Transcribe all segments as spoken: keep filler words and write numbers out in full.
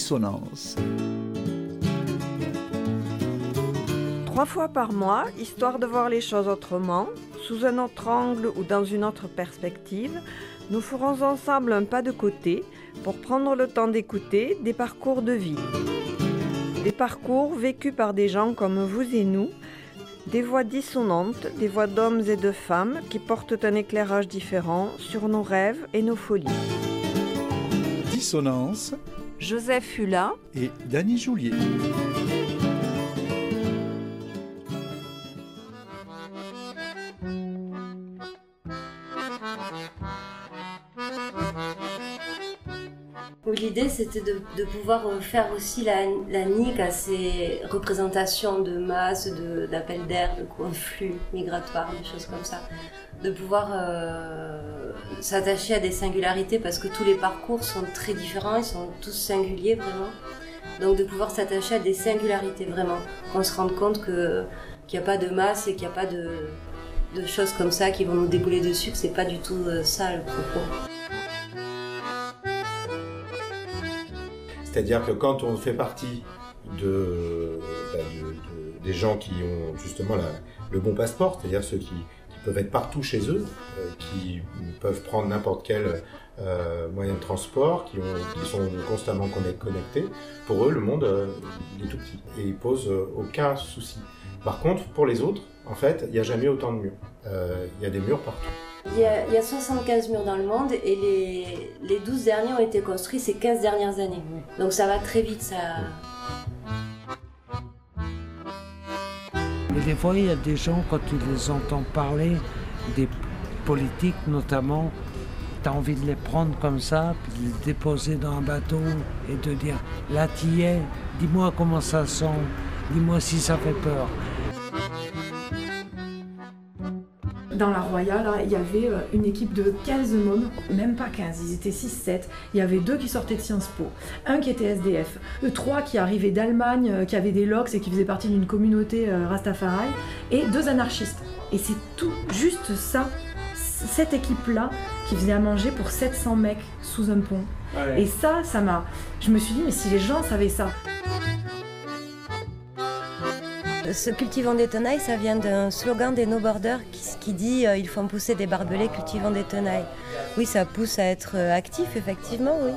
Dissonance. Trois fois par mois, histoire de voir les choses autrement, sous un autre angle ou dans une autre perspective, nous ferons ensemble un pas de côté pour prendre le temps d'écouter des parcours de vie. Des parcours vécus par des gens comme vous et nous, des voix dissonantes, des voix d'hommes et de femmes qui portent un éclairage différent sur nos rêves et nos folies. Dissonance. Joseph Hulin et Dany Joulier. L'idée, c'était de, de pouvoir faire aussi la, la nique à ces représentations de masse, de, d'appels d'air, de conflux migratoires, des choses comme ça. De pouvoir euh, s'attacher à des singularités parce que tous les parcours sont très différents, ils sont tous singuliers vraiment. Donc de pouvoir s'attacher à des singularités vraiment, qu'on se rende compte que, qu'il n'y a pas de masse et qu'il n'y a pas de, de choses comme ça qui vont nous débouler dessus, que c'est pas du tout ça le propos. C'est-à-dire que quand on fait partie de, bah de, de, des gens qui ont justement la, le bon passeport, c'est-à-dire ceux qui, qui peuvent être partout chez eux, euh, qui peuvent prendre n'importe quel euh, moyen de transport, qui, ont, qui sont constamment connectés, pour eux, le monde euh, il est tout petit et ils posent euh, aucun souci. Par contre, pour les autres, en fait, il n'y a jamais autant de murs. Euh, il y a des murs partout. Il y, a, il y a soixante-quinze murs dans le monde et les, les douze derniers ont été construits ces quinze dernières années. Donc ça va très vite, ça... Mais des fois, il y a des gens, quand tu les entends parler, des politiques notamment, tu as envie de les prendre comme ça, puis de les déposer dans un bateau et de dire « Là, t'y es, dis-moi comment ça sent, dis-moi si ça fait peur ». Dans la Roya, là, il y avait une équipe de quinze mômes, même pas quinze, ils étaient six sept. Il y avait deux qui sortaient de Sciences Po, un qui était S D F, eux trois qui arrivaient d'Allemagne, qui avaient des locks et qui faisaient partie d'une communauté Rastafari, et deux anarchistes. Et c'est tout, juste ça, cette équipe-là, qui faisait à manger pour sept cents mecs sous un pont. Ouais. Et ça, ça m'a... Je me suis dit, mais si les gens savaient ça... Ce cultivant des tenailles, ça vient d'un slogan des No Borders qui, qui dit euh, « Il faut pousser des barbelés cultivant des tenailles ». Oui, ça pousse à être actif, effectivement, oui.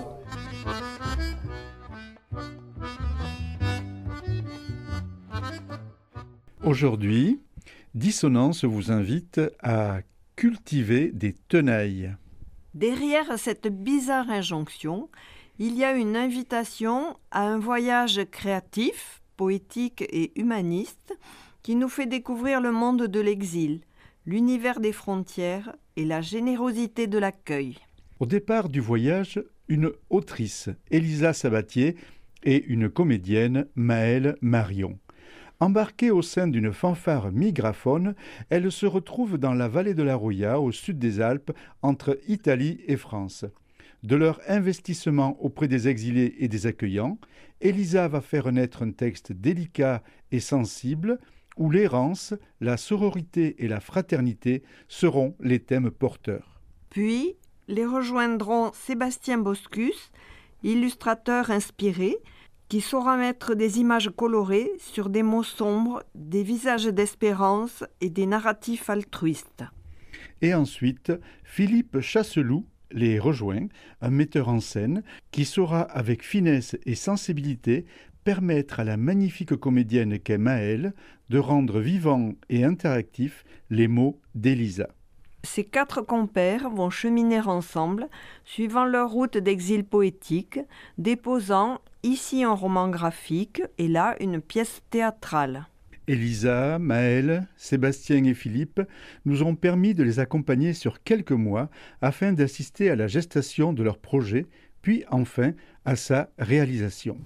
Aujourd'hui, Dissonance vous invite à cultiver des tenailles. Derrière cette bizarre injonction, il y a une invitation à un voyage créatif, poétique et humaniste, qui nous fait découvrir le monde de l'exil, l'univers des frontières et la générosité de l'accueil. Au départ du voyage, une autrice, Elisa Sabatier, et une comédienne, Maëlle Marion. Embarquées au sein d'une fanfare migraphone, elles se retrouvent dans la vallée de la Roya, au sud des Alpes, entre Italie et France. De leur investissement auprès des exilés et des accueillants, Elisa va faire naître un texte délicat et sensible où l'errance, la sororité et la fraternité seront les thèmes porteurs. Puis, les rejoindront Sébastien Boscus, illustrateur inspiré, qui saura mettre des images colorées sur des mots sombres, des visages d'espérance et des narratifs altruistes. Et ensuite, Philippe Chasseloup les rejoint, un metteur en scène qui saura avec finesse et sensibilité permettre à la magnifique comédienne qu'est Maëlle de rendre vivants et interactifs les mots d'Elisa. Ces quatre compères vont cheminer ensemble, suivant leur route d'exil poétique, déposant ici un roman graphique et là une pièce théâtrale. Elisa, Maëlle, Sébastien et Philippe nous ont permis de les accompagner sur quelques mois afin d'assister à la gestation de leur projet, puis enfin à sa réalisation.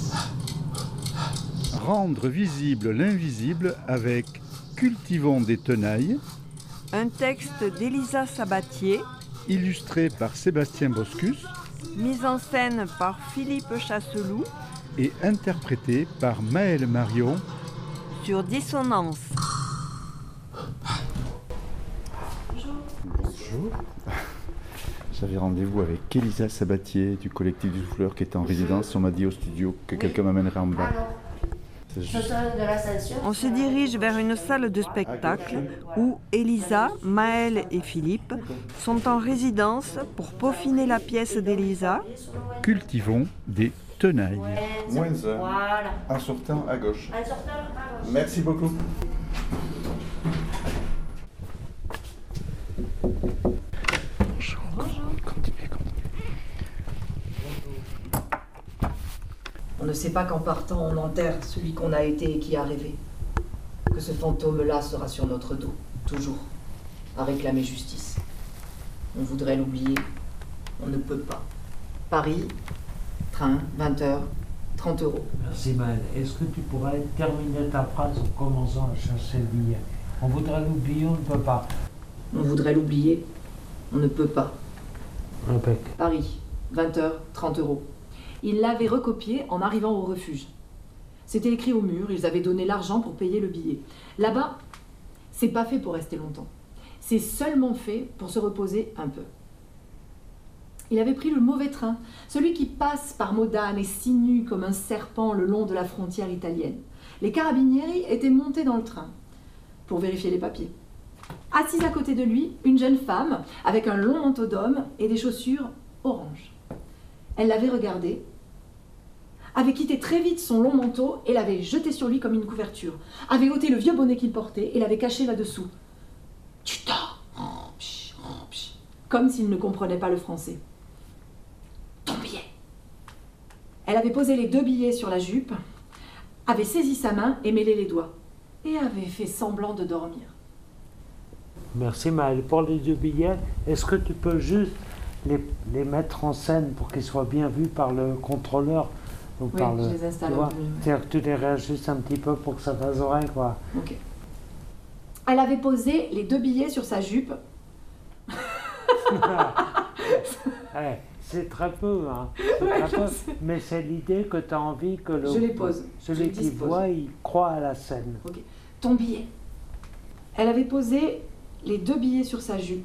Rendre visible l'invisible avec Cultivons des tenailles, un texte d'Elisa Sabatier, illustré par Sébastien Boscus, mise en scène par Philippe Chasseloup et interprété par Maëlle Marion sur Dissonance. Bonjour. Bonjour. J'avais rendez-vous avec Elisa Sabatier du collectif du Souffleur qui est en résidence. On m'a dit au studio que quelqu'un m'amènerait en bas. Juste... On se dirige vers une salle de spectacle où Elisa, Maëlle et Philippe sont en résidence pour peaufiner la pièce d'Elisa. Cultivons des tenailles. Moins un. Voilà. En sortant à gauche. En sortant à gauche. Merci beaucoup. Bonjour. Bonjour. Continuez, continuez. On ne sait pas qu'en partant, on enterre celui qu'on a été et qui a rêvé. Que ce fantôme-là sera sur notre dos, toujours, à réclamer justice. On voudrait l'oublier, on ne peut pas. Paris, train, vingt heures, trente euros. Merci Maëlle. Est-ce que tu pourrais terminer ta phrase en commençant à chercher le billet? On voudrait l'oublier, on ne peut pas. On voudrait l'oublier, on ne peut pas. Impec. Paris, vingt heures, trente euros. Ils l'avaient recopié en arrivant au refuge. C'était écrit au mur, ils avaient donné l'argent pour payer le billet. Là-bas, c'est pas fait pour rester longtemps. C'est seulement fait pour se reposer un peu. Il avait pris le mauvais train, celui qui passe par Modane et sinue comme un serpent le long de la frontière italienne. Les carabinieri étaient montés dans le train pour vérifier les papiers. Assise à côté de lui, une jeune femme avec un long manteau d'homme et des chaussures orange. Elle l'avait regardé, avait quitté très vite son long manteau et l'avait jeté sur lui comme une couverture, avait ôté le vieux bonnet qu'il portait et l'avait caché là-dessous. « Tu dors !» comme s'il ne comprenait pas le français. « Ton billet !» Elle avait posé les deux billets sur la jupe, avait saisi sa main et mêlé les doigts, et avait fait semblant de dormir. Merci Maëlle. Pour les deux billets, est-ce que tu peux juste les, les mettre en scène pour qu'ils soient bien vus par le contrôleur ou Oui, par le, je les installe. C'est-à-dire que tu les réajustes un petit peu pour que ça fasse oreille, quoi. Ok. Elle avait posé les deux billets sur sa jupe. Ouais, c'est très peu, hein. C'est Ouais, très peu. sais. Mais c'est l'idée que tu as envie que le, Je les pose. celui Je les qui dispose. voit, il croit à la scène. Ok. Ton billet. Elle avait posé les deux billets sur sa jupe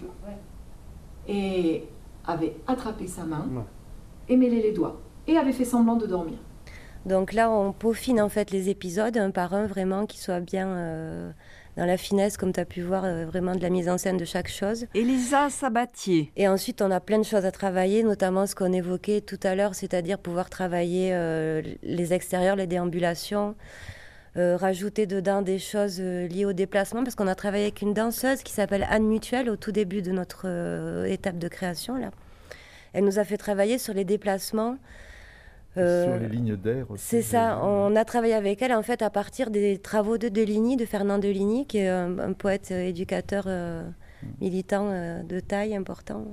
et avait attrapé sa main Ouais. et mêlé les doigts et avait fait semblant de dormir. Donc là, on peaufine en fait les épisodes un par un, vraiment, qui soient bien euh, dans la finesse, comme tu as pu voir, euh, vraiment de la mise en scène de chaque chose. Elisa Sabatier. Et ensuite, on a plein de choses à travailler, notamment ce qu'on évoquait tout à l'heure, c'est-à-dire pouvoir travailler euh, les extérieurs, les déambulations, euh, rajouter dedans des choses euh, liées au déplacement, parce qu'on a travaillé avec une danseuse qui s'appelle Anne Mutuel au tout début de notre euh, étape de création, là. Elle nous a fait travailler sur les déplacements. Euh, sur les lignes d'air aussi. C'est ça, on a travaillé avec elle en fait à partir des travaux de Deligny, de Fernand Deligny, qui est un, un poète euh, éducateur euh, militant euh, de taille important,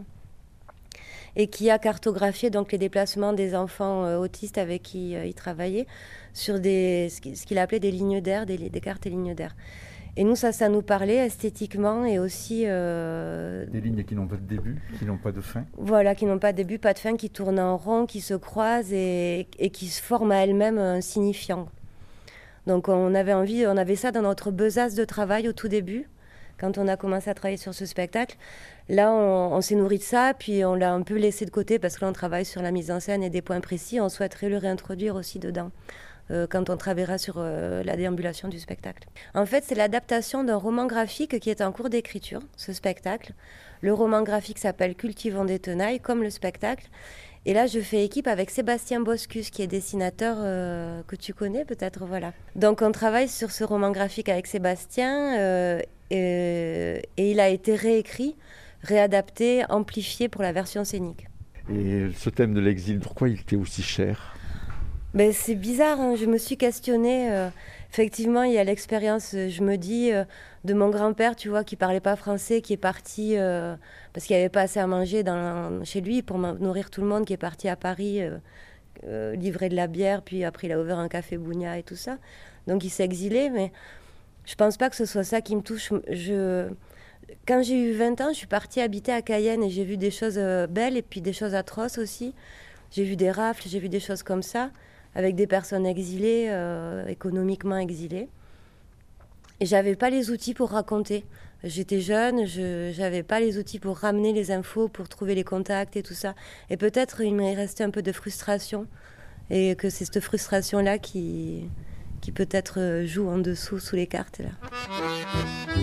et qui a cartographié donc les déplacements des enfants euh, autistes avec qui euh, il travaillait sur des, ce qu'il appelait des lignes d'air, des, des cartes et lignes d'air. Et nous, ça, ça nous parlait esthétiquement et aussi... Euh, des lignes qui n'ont pas de début, qui n'ont pas de fin. Voilà, qui n'ont pas de début, pas de fin, qui tournent en rond, qui se croisent et, et qui se forment à elles-mêmes un signifiant. Donc on avait envie, on avait ça dans notre besace de travail au tout début, quand on a commencé à travailler sur ce spectacle. Là, on, on s'est nourri de ça, puis on l'a un peu laissé de côté parce que là, on travaille sur la mise en scène et des points précis. On souhaiterait le réintroduire aussi dedans. Euh, quand on travaillera sur euh, la déambulation du spectacle. En fait, c'est l'adaptation d'un roman graphique qui est en cours d'écriture, ce spectacle. Le roman graphique s'appelle « Cultivons des tenailles », comme le spectacle. Et là, je fais équipe avec Sébastien Boscus, qui est dessinateur euh, que tu connais peut-être, voilà. Donc, on travaille sur ce roman graphique avec Sébastien euh, et, et il a été réécrit, réadapté, amplifié pour la version scénique. Et ce thème de l'exil, pourquoi il était aussi cher ? Ben, c'est bizarre, hein. Je me suis questionnée. Euh, effectivement, il y a l'expérience, je me dis, euh, de mon grand-père, tu vois, qui parlait pas français, qui est parti euh, parce qu'il n'y avait pas assez à manger dans, chez lui pour nourrir tout le monde, qui est parti à Paris euh, euh, livrer de la bière, puis après il a ouvert un café Bougna et tout ça. Donc il s'est exilé, mais je pense pas que ce soit ça qui me touche. Je... Quand j'ai eu vingt ans, je suis partie habiter à Cayenne et j'ai vu des choses euh, belles et puis des choses atroces aussi. J'ai vu des rafles, j'ai vu des choses comme ça, avec des personnes exilées, euh, économiquement exilées. Et j'avais pas les outils pour raconter. J'étais jeune, je n'avais pas les outils pour ramener les infos, pour trouver les contacts et tout ça. Et peut-être il m'est resté un peu de frustration. Et que c'est cette frustration-là qui, qui peut-être joue en dessous, sous les cartes. Là.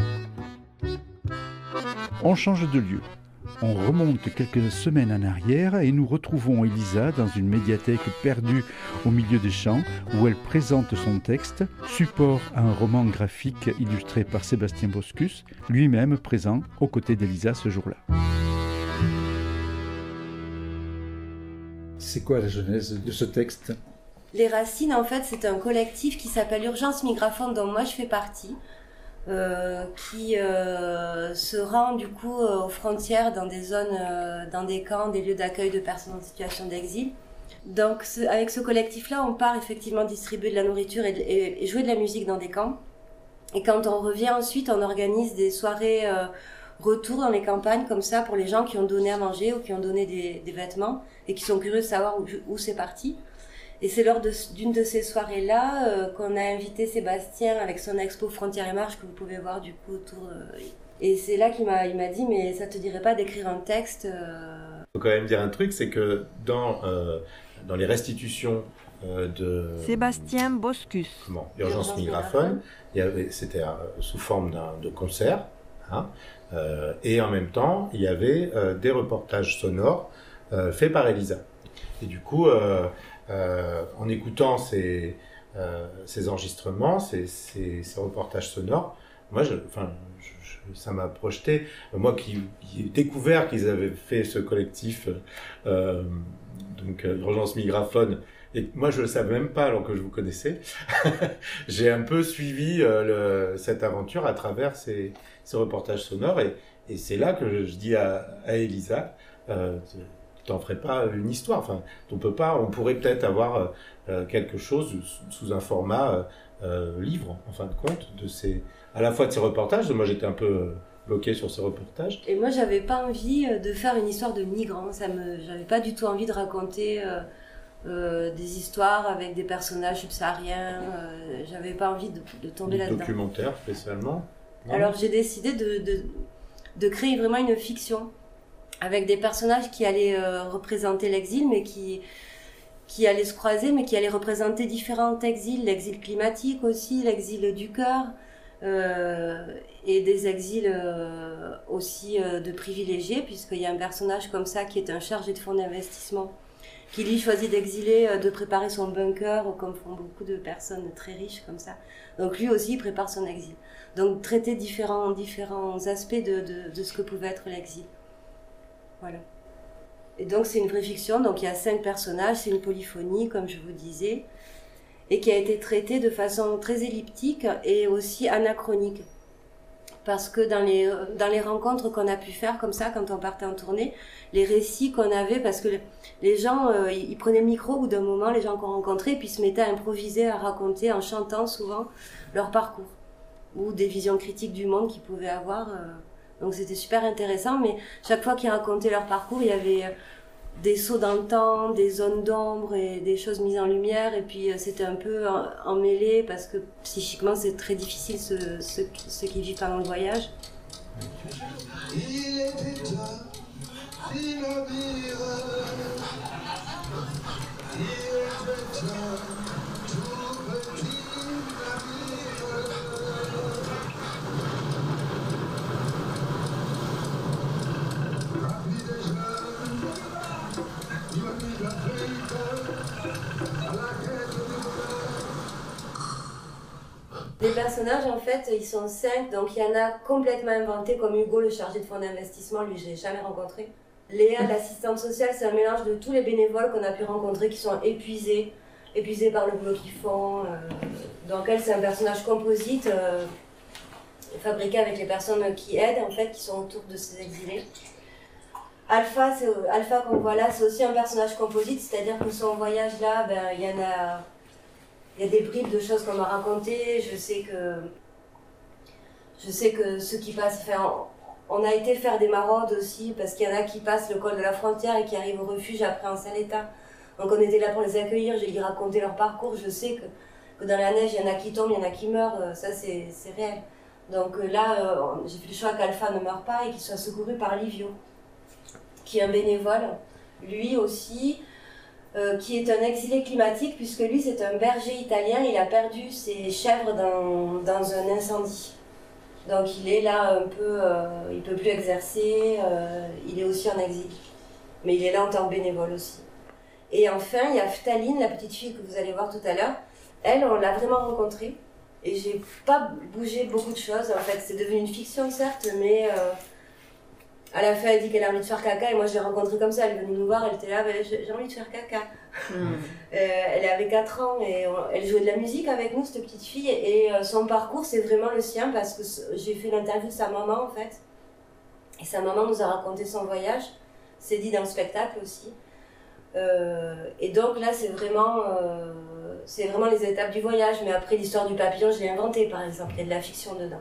On change de lieu. On remonte quelques semaines en arrière et nous retrouvons Elisa dans une médiathèque perdue au milieu des champs où elle présente son texte, support à un roman graphique illustré par Sébastien Boscus, lui-même présent aux côtés d'Elisa ce jour-là. C'est quoi la genèse de ce texte ? Les Racines, en fait, c'est un collectif qui s'appelle Urgence Migraphone, dont moi je fais partie. Euh, qui euh, se rend du coup euh, aux frontières dans des zones, euh, dans des camps, des lieux d'accueil de personnes en situation d'exil. Donc ce, avec ce collectif-là, on part effectivement distribuer de la nourriture et, de, et, et jouer de la musique dans des camps. Et quand on revient ensuite, on organise des soirées euh, retour dans les campagnes comme ça pour les gens qui ont donné à manger ou qui ont donné des, des vêtements et qui sont curieux de savoir où, où c'est parti. Et c'est lors de, d'une de ces soirées-là euh, qu'on a invité Sébastien avec son expo Frontières et Marches que vous pouvez voir du coup autour. Euh, et c'est là qu'il m'a, il m'a dit mais ça te dirait pas d'écrire un texte euh... Faut quand même dire un truc, c'est que dans, euh, dans les restitutions euh, de... Sébastien Boscus. Comment, Urgence Migraphone, il y avait, c'était euh, sous forme d'un, de concert, hein, euh, et en même temps il y avait euh, des reportages sonores euh, faits par Elisa. Et du coup... Euh, Euh, en écoutant ces, euh, ces enregistrements, ces, ces, ces reportages sonores, moi, je, enfin, je, je, ça m'a projeté. Moi qui, qui ai découvert qu'ils avaient fait ce collectif, euh, donc euh, Urgence Migraphone, et moi je ne le savais même pas alors que je vous connaissais, j'ai un peu suivi euh, le, cette aventure à travers ces, ces reportages sonores, et, et c'est là que je, je dis à, à Elisa, euh, t'en ferais pas une histoire. Enfin, on peut pas. On pourrait peut-être avoir euh, quelque chose sous un format euh, livre, en fin de compte, de ces, à la fois de ces reportages. Moi, j'étais un peu bloqué sur ces reportages. Et moi, j'avais pas envie de faire une histoire de migrants. Ça me, j'avais pas du tout envie de raconter euh, euh, des histoires avec des personnages subsahariens. Euh, j'avais pas envie de, de tomber là-dedans. Documentaire spécialement. Non. Alors, j'ai décidé de, de de créer vraiment une fiction, avec des personnages qui allaient euh, représenter l'exil, mais qui, qui allaient se croiser, mais qui allaient représenter différents exils, l'exil climatique aussi, l'exil du cœur, euh, et des exils euh, aussi euh, de privilégiés, puisqu'il y a un personnage comme ça qui est un chargé de fonds d'investissement, qui lui choisit d'exiler, euh, de préparer son bunker, comme font beaucoup de personnes très riches comme ça. Donc lui aussi il prépare son exil. Donc traiter différents, différents aspects de, de, de ce que pouvait être l'exil. Voilà. Et donc c'est une vraie fiction, donc il y a cinq personnages, c'est une polyphonie comme je vous disais, et qui a été traitée de façon très elliptique et aussi anachronique. Parce que dans les, dans les rencontres qu'on a pu faire comme ça, quand on partait en tournée, les récits qu'on avait, parce que les gens, euh, ils prenaient le micro au bout d'un moment, les gens qu'on rencontrait, et puis se mettaient à improviser, à raconter, en chantant souvent leur parcours, ou des visions critiques du monde qu'ils pouvaient avoir. Euh, Donc c'était super intéressant, mais chaque fois qu'ils racontaient leur parcours, il y avait des sauts dans le temps, des zones d'ombre et des choses mises en lumière, et puis c'était un peu emmêlé parce que psychiquement c'est très difficile ceux, ceux, ceux qui vivent pendant le voyage. Il était toi, si navire, il était toi, tout petit Les personnages, en fait, ils sont cinq, donc il y en a complètement inventés, comme Hugo, le chargé de fonds d'investissement, lui, je ne l'ai jamais rencontré. Léa, l'assistante sociale, c'est un mélange de tous les bénévoles qu'on a pu rencontrer qui sont épuisés, épuisés par le boulot qu'ils font. Euh, donc elle, c'est un personnage composite, euh, fabriqué avec les personnes qui aident, en fait, qui sont autour de ces exilés. Alpha, c'est, Alpha qu'on voit là, c'est aussi un personnage composite, c'est-à-dire que son voyage-là, ben, il y en a... Il y a des bribes de choses qu'on m'a racontées. Je sais que, je sais que ceux qui passent, enfin, on a été faire des maraudes aussi, parce qu'il y en a qui passent le col de la frontière et qui arrivent au refuge après en sale état. Donc on était là pour les accueillir, j'ai lui raconté leur parcours. Je sais que que dans la neige, il y en a qui tombent, il y en a qui meurent, euh, ça c'est réel. Donc euh, là, euh, j'ai fait le choix qu'Alpha ne meure pas et qu'il soit secouru par Livio, qui est un bénévole, lui aussi, euh, qui est un exilé climatique, puisque lui c'est un berger italien, il a perdu ses chèvres dans, dans un incendie. Donc il est là un peu, euh, il ne peut plus exercer, euh, il est aussi en exil. Mais il est là en tant que bénévole aussi. Et enfin, il y a Ftaline, la petite fille que vous allez voir tout à l'heure. Elle, on l'a vraiment rencontrée. Et j'ai pas bougé beaucoup de choses. En fait, c'est devenu une fiction, certes, mais euh, à la fin, elle dit qu'elle a envie de faire caca. Et moi, je l'ai rencontrée comme ça. Elle est venue nous voir, elle était là, ben, j'ai envie de faire caca. Mmh. euh, elle avait quatre ans et on, elle jouait de la musique avec nous, cette petite fille. Et euh, son parcours, c'est vraiment le sien parce que j'ai fait l'interview de sa maman, en fait. Et sa maman nous a raconté son voyage. C'est dit dans le spectacle aussi. Euh, et donc là, c'est vraiment, euh, c'est vraiment les étapes du voyage. Mais après, l'histoire du papillon, je l'ai inventée, par exemple. Il y a de la fiction dedans.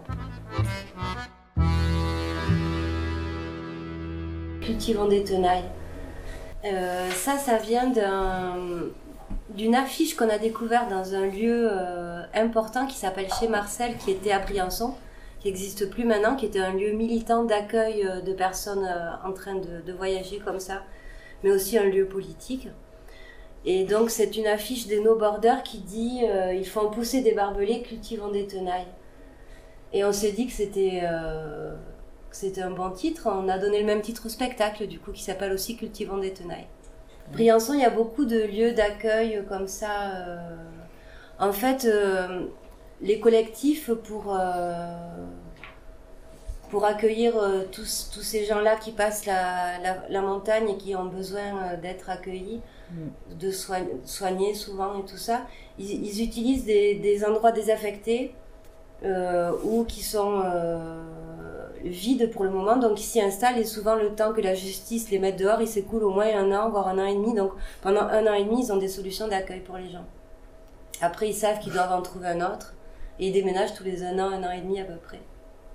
Cultivons des tenailles. Euh, ça, ça vient d'un, d'une affiche qu'on a découverte dans un lieu euh, important qui s'appelle Chez Marcel, qui était à Briançon, qui n'existe plus maintenant, qui était un lieu militant d'accueil de personnes en train de, de voyager comme ça, mais aussi un lieu politique. Et donc c'est une affiche des No Borders qui dit euh, « Ils font pousser des barbelés, cultivons des tenailles ». Et on s'est dit que c'était euh, c'était un bon titre. On a donné le même titre au spectacle, du coup, qui s'appelle aussi « Cultivons des tenailles ». Briançon, il y a beaucoup de lieux d'accueil comme ça. Euh, en fait, euh, les collectifs pour, euh, pour accueillir euh, tous, tous ces gens-là qui passent la, la, la montagne et qui ont besoin euh, d'être accueillis, mm. de soigner, soigner souvent et tout ça, ils, ils utilisent des, des endroits désaffectés euh, ou qui sont euh, vides pour le moment, donc ils s'y installent et souvent le temps que la justice les mette dehors, il s'écoule au moins un an, voire un an et demi, donc pendant un an et demi, ils ont des solutions d'accueil pour les gens. Après, ils savent qu'ils doivent en trouver un autre. Et ils déménagent tous les un an, un an et demi à peu près.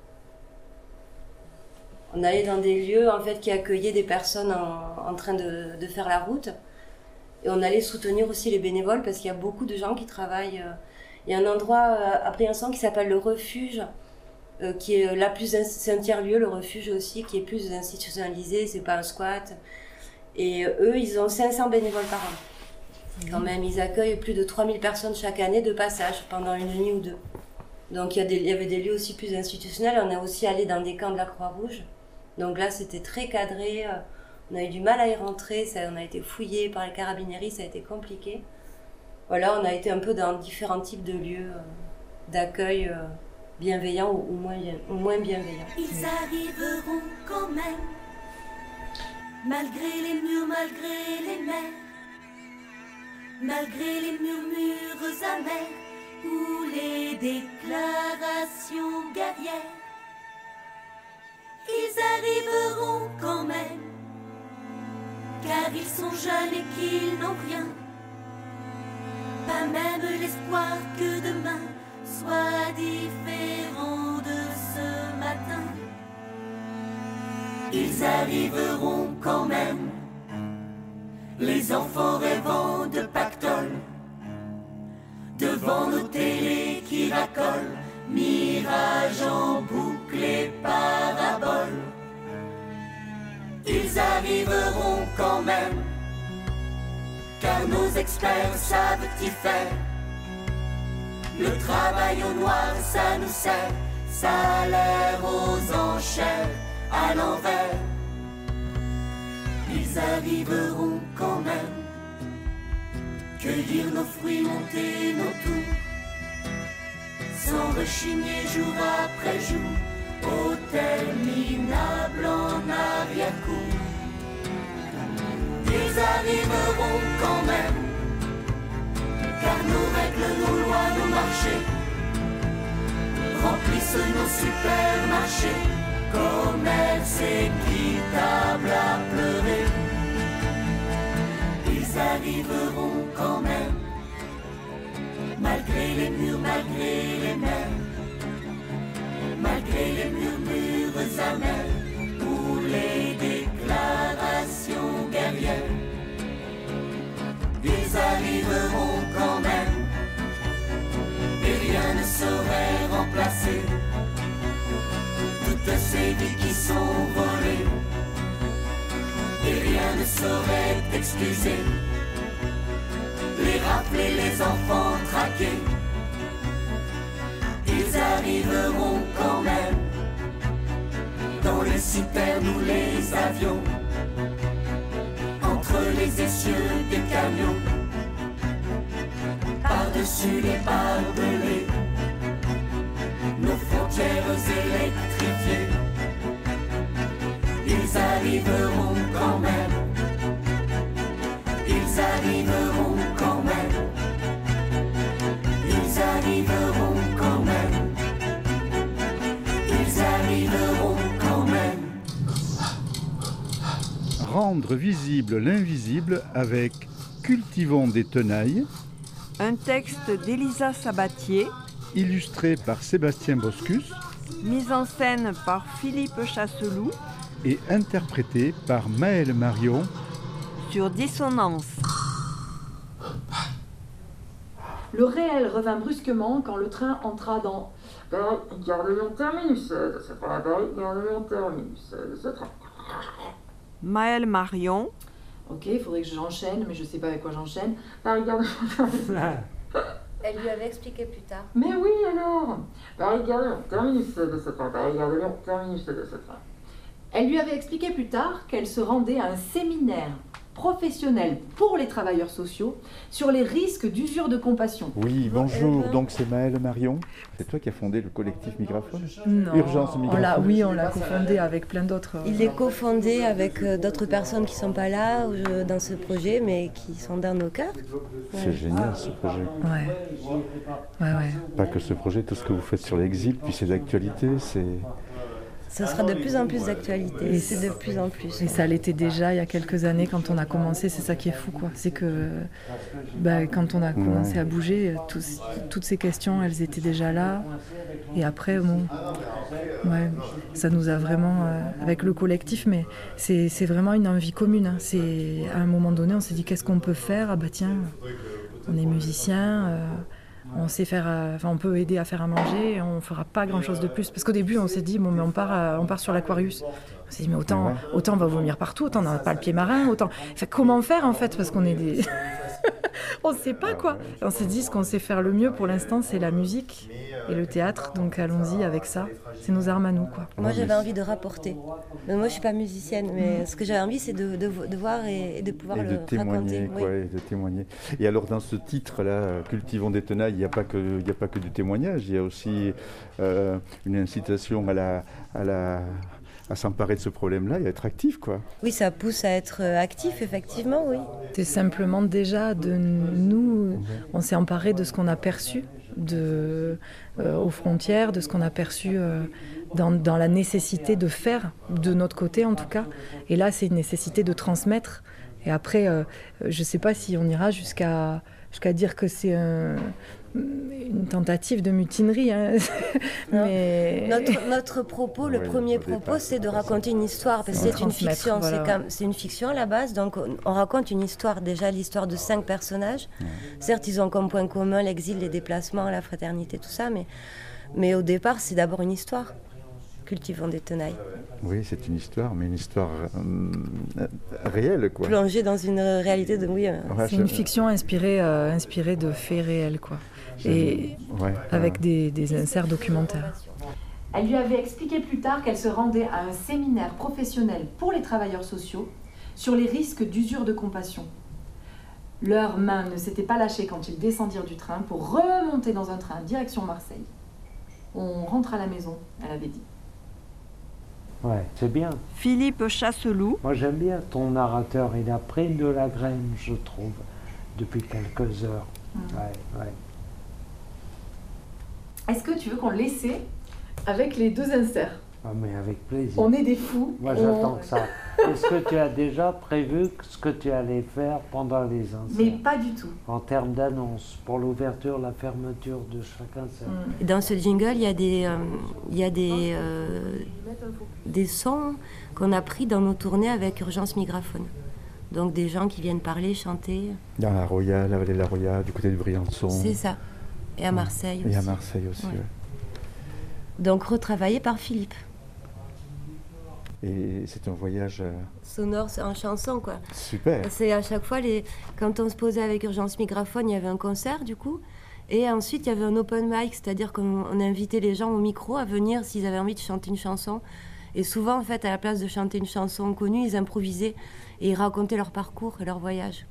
On allait dans des lieux en fait, qui accueillaient des personnes en, en train de, de faire la route. Et on allait soutenir aussi les bénévoles parce qu'il y a beaucoup de gens qui travaillent. Il y a un endroit à Briançon qui s'appelle le Refuge, euh, qui est la plus, c'est un tiers-lieu, le Refuge aussi, qui est plus institutionnalisé, c'est pas un squat. Et eux, ils ont cinq cents bénévoles par an. Quand même, ils accueillent plus de trois mille personnes chaque année de passage pendant une nuit ou deux. Donc il y, a des, il y avait des lieux aussi plus institutionnels. On est aussi allé dans des camps de la Croix-Rouge. Donc là, c'était très cadré. On a eu du mal à y rentrer. Ça, on a été fouillé par les carabineries. Ça a été compliqué. Voilà, on a été un peu dans différents types de lieux d'accueil euh, bienveillants ou, ou, moins, ou moins bienveillants. Ils arriveront quand même, malgré les murs, malgré les mers. Malgré les murmures amers ou les déclarations guerrières, ils arriveront quand même, car ils sont jeunes et qu'ils n'ont rien, pas même l'espoir que demain soit différent de ce matin. Ils arriveront quand même, les enfants rêvant de pactole, devant nos télés qui racolent, mirage en boucle et parabole. Ils arriveront quand même, car nos experts savent y faire. Le travail au noir, ça nous sert, salaire aux enchères, à l'envers. Ils arriveront quand même, cueillir nos fruits, monter nos tours, sans rechigner jour après jour, hôtel minable en arrière-cour. Ils arriveront quand même, car nos règles, nos lois, nos marchés remplissent nos supermarchés, commerce équitable à pleurer. Ils arriveront quand même, malgré les murs, malgré les mers, malgré les murmures amers ou les déclarations guerrières. Ils arriveront quand même, saurait excuser les rafles et les enfants traqués. Ils arriveront quand même dans les citernes ou les avions, entre les essieux des camions, par-dessus les barbelés, nos frontières électrifiées. Ils arriveront quand même, ils arriveront quand même, ils arriveront quand même, ils arriveront quand même. Rendre visible l'invisible avec Cultivons des tenailles. Un texte d'Elisa Sabatier, Illustré par Sébastien Boscus. Mise en scène par Philippe Chasseloup. Et interprété par Maëlle Marion. Sur Dissonance. Le réel revint brusquement quand le train entra dans Paris, gare de Lyon terminus de ce train. Paris, gare de Lyon terminus de ce train. Maëlle Marion. Ok, il faudrait que j'enchaîne, mais je sais pas avec quoi j'enchaîne. Paris, gare de Lyon terminus. Elle lui avait expliqué plus tard. Mais oui alors. Paris, gare de Lyon terminus de ce train. Paris, gare de Lyon terminus de ce train. Elle lui avait expliqué plus tard qu'elle se rendait à un séminaire professionnel pour les travailleurs sociaux sur les risques d'usure de compassion. Oui, bonjour, donc c'est Maëlle Marion. C'est toi qui as fondé le collectif Migraphone ? Non, Urgence Migraphone. On l'a, oui, on l'a cofondé avec plein d'autres. Il est cofondé avec d'autres personnes qui ne sont pas là dans ce projet, mais qui sont dans nos cœurs. C'est ouais. Génial ce projet. Ouais. Ouais, ouais. Pas que ce projet, tout ce que vous faites sur l'exil, puis c'est d'actualité, c'est... Ce sera de plus en plus d'actualité, et c'est de plus en plus. Et ça l'était déjà il y a quelques années quand on a commencé, c'est ça qui est fou, quoi. C'est que bah, quand on a commencé à bouger, tous, toutes ces questions, elles étaient déjà là. Et après, bon, ouais, ça nous a vraiment, euh, avec le collectif, mais c'est, c'est vraiment une envie commune. Hein. C'est, à un moment donné, on s'est dit qu'est-ce qu'on peut faire ? Ah bah tiens, on est musicien. Euh, On sait faire, enfin on peut aider à faire à manger, et on fera pas grand chose de plus. Parce qu'au début on s'est dit bon mais on part, à, on part sur l'Aquarius. On s'est dit mais autant, ouais. autant on va vomir partout, autant on n'a pas le pied marin, autant. Enfin, comment faire en fait parce qu'on est des, on sait pas quoi. Et on s'est dit ce qu'on sait faire le mieux pour l'instant c'est la musique et le théâtre, donc allons-y avec ça. C'est nos armes à nous quoi. Moi j'avais envie de rapporter. Mais moi je suis pas musicienne, mais ce que j'avais envie c'est de, de, de voir et, et de pouvoir et le de témoigner, raconter. Quoi, oui. et de témoigner. Et alors dans ce titre-là, Cultivons des tenailles, il n'y a pas que, il n'y a pas que du témoignage, il y a aussi euh, une incitation à la, à la, à s'emparer de ce problème-là et à être actif, quoi. Oui, ça pousse à être actif, effectivement, oui. C'est simplement déjà de nous, on s'est emparé de ce qu'on a perçu de, euh, aux frontières, de ce qu'on a perçu euh, dans, dans la nécessité de faire, de notre côté en tout cas. Et là, c'est une nécessité de transmettre. Et après, euh, je ne sais pas si on ira jusqu'à, jusqu'à dire que c'est un... une tentative de mutinerie. Hein. Mais... notre, notre propos, le oui, premier propos, c'est de raconter une histoire, parce que c'est une fiction. Voilà, c'est, comme, c'est une fiction à la base, donc on raconte une histoire, déjà l'histoire de cinq personnages. Ouais. Certes, ils ont comme point commun l'exil, les déplacements, la fraternité, tout ça, mais, mais au départ, c'est d'abord une histoire. Cultivons des tenailles. Oui, c'est une histoire, mais une histoire euh, réelle, quoi. Plongée dans une réalité de... Oui, euh, c'est une fiction inspirée, euh, inspirée de faits réels, quoi. Et ouais, avec ouais. Des, des inserts documentaires. Elle lui avait expliqué plus tard qu'elle se rendait à un séminaire professionnel pour les travailleurs sociaux sur les risques d'usure de compassion. Leurs mains ne s'étaient pas lâchées quand ils descendirent du train pour remonter dans un train direction Marseille. On rentre à la maison, elle avait dit. Ouais, c'est bien. Philippe Chasseloup. Moi j'aime bien ton narrateur, il a pris de la graine, je trouve, depuis quelques heures. Mmh. Ouais, ouais. Est-ce que tu veux qu'on l'essaie avec les deux inserts ? Ah mais avec plaisir. On est des fous. Moi on... j'attends que ça. Est-ce que tu as déjà prévu ce que tu allais faire pendant les inserts ? Mais pas du tout. En termes d'annonce, pour l'ouverture, la fermeture de chaque insert. Mmh. Dans ce jingle, il y a des, euh, il y a des, euh, des sons qu'on a pris dans nos tournées avec Urgence Migraphone. Donc des gens qui viennent parler, chanter. Dans la Roya, la vallée de la Roya, du côté du Briançon. C'est ça. Et à Marseille aussi. Et à Marseille aussi, ouais. Ouais. Donc retravaillé par Philippe. Et c'est un voyage... Euh... sonore, c'est en chanson, quoi. Super. C'est à chaque fois, les... quand on se posait avec Urgence Migraphone, il y avait un concert, du coup. Et ensuite, il y avait un open mic, c'est-à-dire qu'on on invitait les gens au micro à venir s'ils avaient envie de chanter une chanson. Et souvent, en fait, à la place de chanter une chanson connue, ils improvisaient et ils racontaient leur parcours et leur voyage.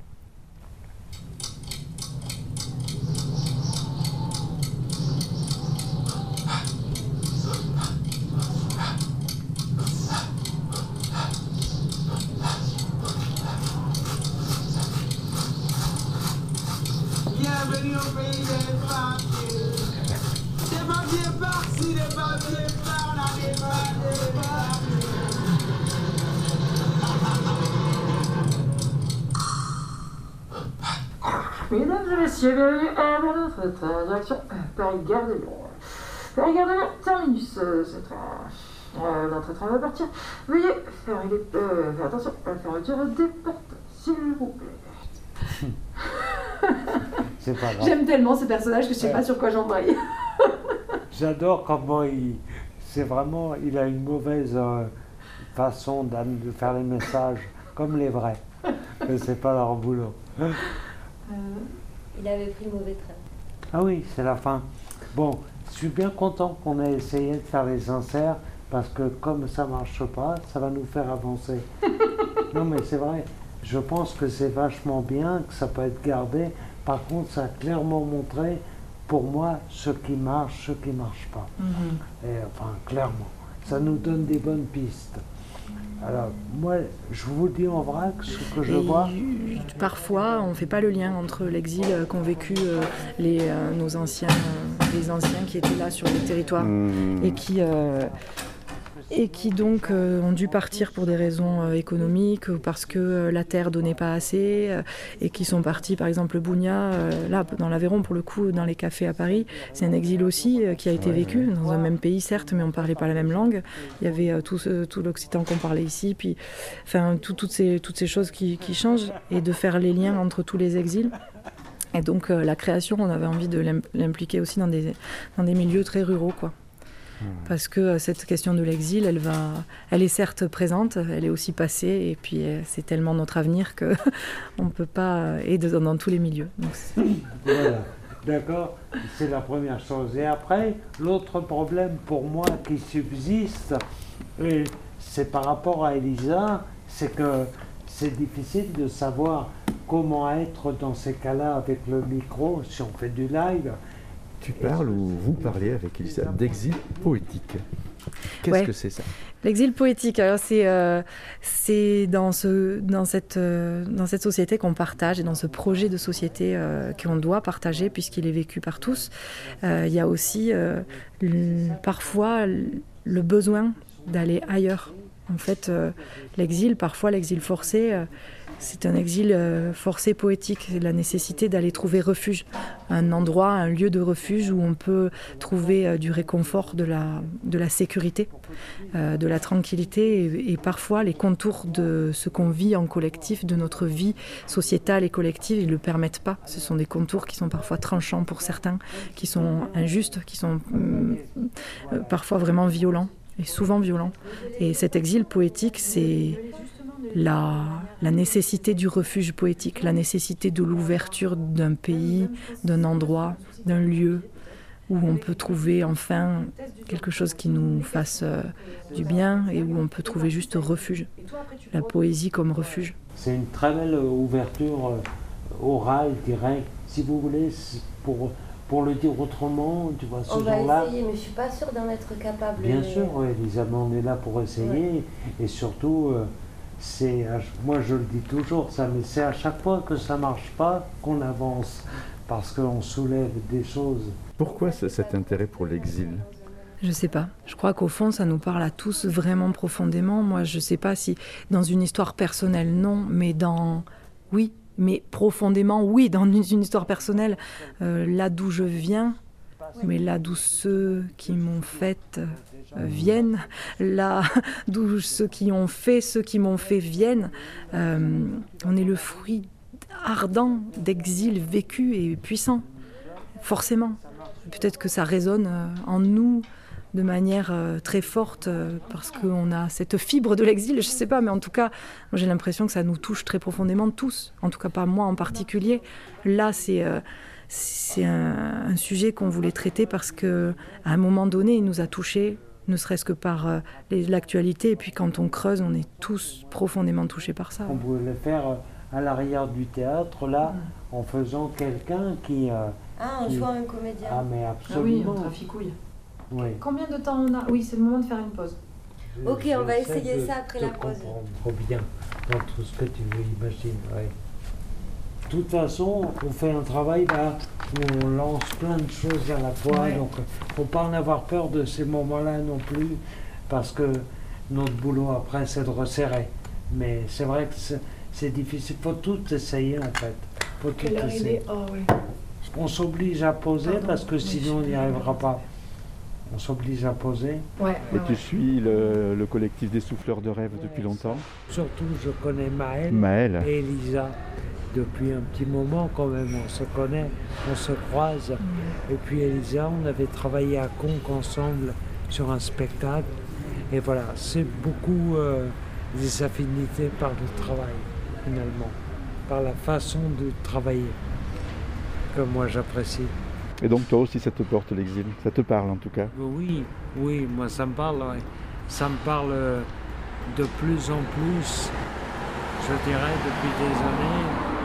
Bienvenue au pays des papiers. Des papiers par-ci, des papiers par-là, des papiers par-là. Mesdames et messieurs, bienvenue à notre train, direction Paris-Gare de Lyon. Paris-Gare de Lyon, terminus, euh, ce train. Euh, notre train va partir. Veuillez faire, euh, faire attention à la fermeture des portes, s'il vous plaît. C'est pas grave. J'aime tellement ce personnage que je sais ouais. pas sur quoi j'embraye. J'adore comment il... C'est vraiment... Il a une mauvaise euh, façon de faire les messages, comme les vrais. Mais c'est pas leur boulot. Euh, il avait pris le mauvais train. Ah oui, c'est la fin. Bon, je suis bien content qu'on ait essayé de faire les inserts, parce que comme ça marche pas, ça va nous faire avancer. Non mais c'est vrai. Je pense que c'est vachement bien, que ça peut être gardé. Par contre, ça a clairement montré, pour moi, ce qui marche, ce qui ne marche pas. Mm-hmm. Et, enfin, clairement. Ça nous donne des bonnes pistes. Alors, moi, je vous dis en vrac ce que je et vois. Parfois, on ne fait pas le lien entre l'exil qu'ont vécu euh, les, euh, nos anciens, euh, les anciens qui étaient là sur le territoire mmh. et qui... Euh, et qui donc euh, ont dû partir pour des raisons euh, économiques ou parce que euh, la terre donnait pas assez euh, et qui sont partis, par exemple Bougna, euh, là dans l'Aveyron pour le coup, dans les cafés à Paris, c'est un exil aussi euh, qui a été vécu dans un même pays certes, mais on parlait pas la même langue. Il y avait euh, tout, ce, tout l'occitan qu'on parlait ici, puis enfin tout, toutes ces toutes ces choses qui, qui changent et de faire les liens entre tous les exils. Et donc euh, la création, on avait envie de l'impliquer aussi dans des dans des milieux très ruraux, quoi. Parce que cette question de l'exil, elle, va, elle est certes présente, elle est aussi passée, et puis c'est tellement notre avenir qu'on ne peut pas, et dans, dans tous les milieux. Donc voilà, d'accord, c'est la première chose. Et après, l'autre problème pour moi qui subsiste, et c'est par rapport à Elisa, c'est que c'est difficile de savoir comment être dans ces cas-là avec le micro, si on fait du live. Tu parles ou vous parlez avec Elisa d'exil poétique. Qu'est-ce ouais. que c'est ça ? L'exil poétique, alors c'est, euh, c'est dans, ce, dans, cette, euh, dans cette société qu'on partage et dans ce projet de société euh, qu'on doit partager puisqu'il est vécu par tous. Euh, il y a aussi euh, le, parfois le besoin d'aller ailleurs. En fait, euh, l'exil, parfois l'exil forcé, euh, c'est un exil euh, forcé poétique, c'est la nécessité d'aller trouver refuge, un endroit, un lieu de refuge où on peut trouver euh, du réconfort, de la, de la sécurité, euh, de la tranquillité et, et parfois les contours de ce qu'on vit en collectif, de notre vie sociétale et collective, ils ne le permettent pas. Ce sont des contours qui sont parfois tranchants pour certains, qui sont injustes, qui sont euh, parfois vraiment violents et souvent violents. Et cet exil poétique, c'est... La, la nécessité du refuge poétique, la nécessité de l'ouverture d'un pays, d'un endroit, d'un lieu où on peut trouver enfin quelque chose qui nous fasse euh, du bien et où on peut trouver juste refuge. La poésie comme refuge. C'est une très belle ouverture euh, orale, je dirais. Si vous voulez, pour, pour le dire autrement, tu vois, ce on genre-là... On va essayer, mais je ne suis pas sûre d'en être capable. Bien mais... sûr, oui, Elisa, on est là pour essayer. Ouais. Et surtout... Euh, C'est, moi je le dis toujours, ça, mais c'est à chaque fois que ça ne marche pas qu'on avance, parce qu'on soulève des choses. Pourquoi cet intérêt pour l'exil ? Je ne sais pas. Je crois qu'au fond, ça nous parle à tous vraiment profondément. Moi, je ne sais pas si dans une histoire personnelle, non, mais dans... Oui, mais profondément, oui, dans une, une histoire personnelle. Euh, là d'où je viens, mais là d'où ceux qui m'ont faite... Euh, viennent, là d'où ceux qui ont fait, ceux qui m'ont fait viennent. Euh, on est le fruit ardent d'exil vécu et puissant, forcément. Peut-être que ça résonne en nous de manière euh, très forte euh, parce qu'on a cette fibre de l'exil, je ne sais pas, mais en tout cas, moi, j'ai l'impression que ça nous touche très profondément tous, en tout cas pas moi en particulier. Là, c'est, euh, c'est un, un sujet qu'on voulait traiter parce qu'à un moment donné, il nous a touchés, ne serait-ce que par euh, les, l'actualité, et puis quand on creuse, on est tous profondément touchés par ça. On pouvait le faire à l'arrière du théâtre, là, mmh. en faisant quelqu'un qui... Euh, ah, en qui... jouant un comédien. Ah, mais absolument. Ah oui, on traficouille. Oui. Combien de temps on a? Oui, c'est le moment de faire une pause. Je, ok, on va essayer de, ça après de la pause. Trop bien dans tout ce que tu veux imaginer. Ouais. De toute façon, on fait un travail là où on lance plein de choses à la fois. Ouais. Donc, il ne faut pas en avoir peur de ces moments-là non plus, parce que notre boulot après, c'est de resserrer. Mais c'est vrai que c'est, c'est difficile. Il faut tout essayer en fait. Faut tout essayer. Oh, oui. On s'oblige à poser Pardon, parce que sinon on n'y arrivera pas. On s'oblige à poser. Ouais, Et ouais, tu ouais. suis le, le collectif des souffleurs de rêve ouais, depuis longtemps? Surtout, je connais Maëlle, Maëlle et Elisa depuis un petit moment quand même. On se connaît, on se croise. Mmh. Et puis Elisa, on avait travaillé à Conques ensemble sur un spectacle. Et voilà, c'est beaucoup euh, des affinités par le travail, finalement, par la façon de travailler que moi j'apprécie. Et donc toi aussi ça te porte l'exil, ça te parle en tout cas? Oui, oui, moi ça me parle, ça me parle de plus en plus, je dirais depuis des années.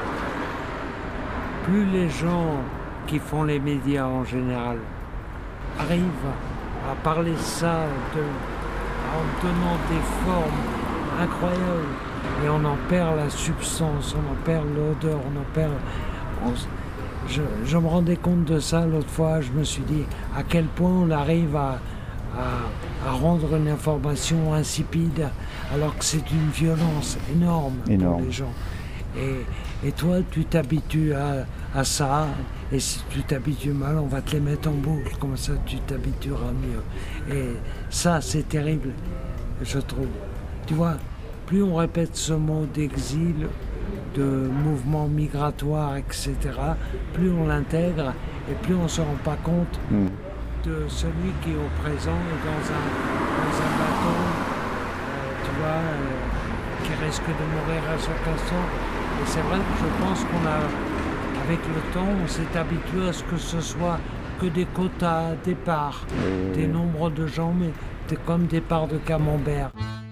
Plus les gens qui font les médias en général arrivent à parler ça de, en donnant des formes incroyables, et on en perd la substance, on en perd l'odeur, on en perd... On, Je, je me rendais compte de ça l'autre fois, je me suis dit à quel point on arrive à, à, à rendre une information insipide alors que c'est une violence énorme, énorme. pour les gens. Et, et toi, tu t'habitues à, à ça, et si tu t'habitues mal, on va te les mettre en boucle, comme ça tu t'habitueras mieux. Et ça, c'est terrible, je trouve. Tu vois, plus on répète ce mot d'exil, de mouvements migratoires, et cetera, plus on l'intègre et plus on ne se rend pas compte mmh. de celui qui est au présent et dans un, dans un bateau, euh, tu vois, euh, qui risque de mourir à chaque instant. Et c'est vrai que je pense qu'on a, avec le temps, on s'est habitué à ce que ce soit que des quotas, des parts, mmh. des nombres de gens, mais c'est comme des parts de camembert.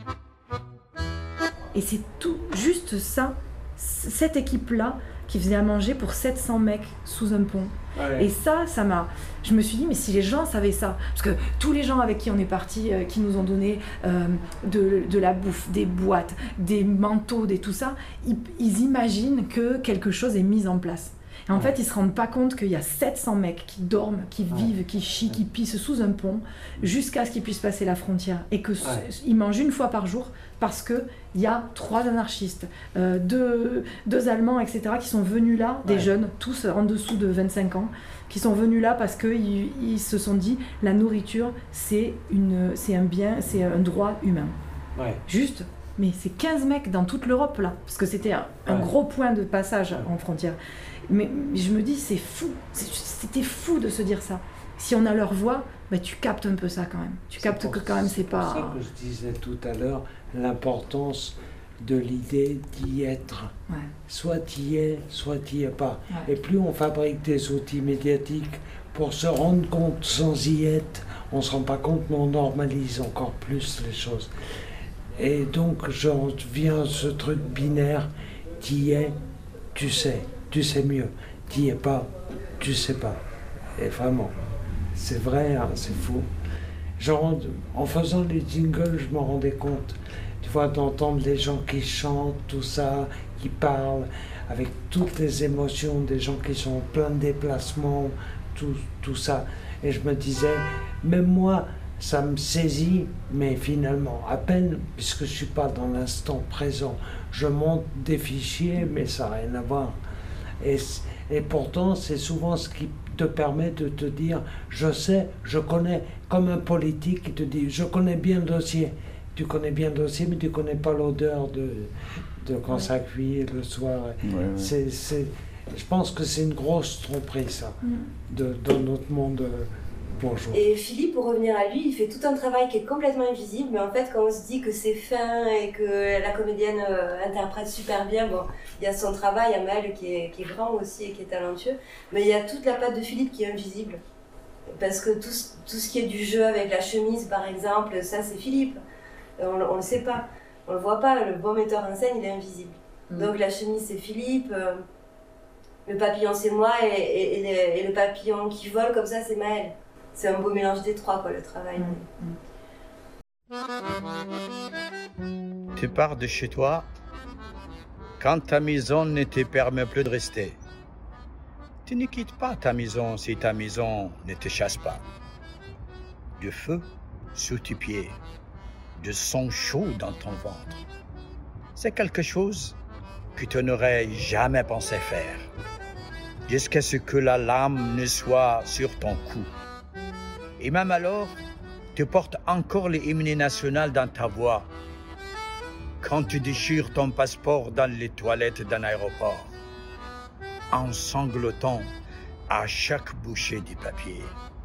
Et c'est tout, juste ça. Cette équipe-là qui faisait à manger pour sept cents mecs sous un pont. Ouais. Et ça, ça m'a... Je me suis dit, mais si les gens savaient ça, parce que tous les gens avec qui on est partis, euh, qui nous ont donné euh, de, de la bouffe, des boîtes, des manteaux, des tout ça, ils, ils imaginent que quelque chose est mis en place. Et en ouais. fait, ils se rendent pas compte qu'il y a sept cents mecs qui dorment, qui vivent, ouais. qui chient, qui pissent sous un pont, jusqu'à ce qu'ils puissent passer la frontière. Et qu'ils ouais. mangent une fois par jour parce qu'il y a trois anarchistes, euh, deux, deux Allemands, et cetera, qui sont venus là, des ouais. jeunes, tous en dessous de vingt-cinq ans, qui sont venus là parce qu'ils ils se sont dit la nourriture, c'est, une, c'est un bien, c'est un droit humain. Ouais. Juste, mais c'est quinze mecs dans toute l'Europe, là, parce que c'était un, un ouais. gros point de passage ouais. en frontière. Mais je me dis, c'est fou, c'était fou de se dire ça. Si on a leur voix, bah, tu captes un peu ça quand même. Tu captes que quand même c'est pas... C'est pour ça que je disais tout à l'heure, l'importance de l'idée d'y être. Ouais. Soit t'y es, soit t'y es pas. Ouais. Et plus on fabrique des outils médiatiques pour se rendre compte sans y être, on se rend pas compte, mais on normalise encore plus les choses. Et donc, j'en viens à ce truc binaire, t'y es, tu sais. Tu sais mieux, t'y es pas, tu sais pas. Et vraiment, c'est vrai, hein, c'est fou. Genre, en faisant les jingles, je me rendais compte, tu vois, d'entendre les gens qui chantent, tout ça, qui parlent, avec toutes les émotions, des gens qui sont en plein de déplacements, tout, tout ça. Et je me disais, même moi, ça me saisit, mais finalement, à peine, puisque je suis pas dans l'instant présent, je monte des fichiers, mais ça n'a rien à voir. Et, et pourtant, c'est souvent ce qui te permet de te dire, je sais, je connais, comme un politique qui te dit, je connais bien le dossier. Tu connais bien le dossier, mais tu ne connais pas l'odeur de, de quand ouais. ça cuit le soir. Ouais, ouais. C'est, c'est, je pense que c'est une grosse tromperie, ça, mm. de, dans notre monde Bonjour. Et Philippe, pour revenir à lui, il fait tout un travail qui est complètement invisible, mais en fait, quand on se dit que c'est fin et que la comédienne euh, interprète super bien, bon, il y a son travail à Maëlle qui est, qui est grand aussi et qui est talentueux, mais il y a toute la patte de Philippe qui est invisible. Parce que tout, tout ce qui est du jeu avec la chemise, par exemple, ça c'est Philippe. On ne le sait pas, on le voit pas, le bon metteur en scène, il est invisible. Mmh. Donc la chemise c'est Philippe, euh, le papillon c'est moi, et, et, et, le, et le papillon qui vole comme ça c'est Maëlle. C'est un beau mélange des trois, quoi, le travail. Mmh. Tu pars de chez toi quand ta maison ne te permet plus de rester. Tu ne quittes pas ta maison si ta maison ne te chasse pas. Du feu sous tes pieds, du sang chaud dans ton ventre. C'est quelque chose que tu n'aurais jamais pensé faire, jusqu'à ce que la lame ne soit sur ton cou. Et même alors, tu portes encore l'hymne national dans ta voix quand tu déchires ton passeport dans les toilettes d'un aéroport, en sanglotant à chaque bouchée du papier.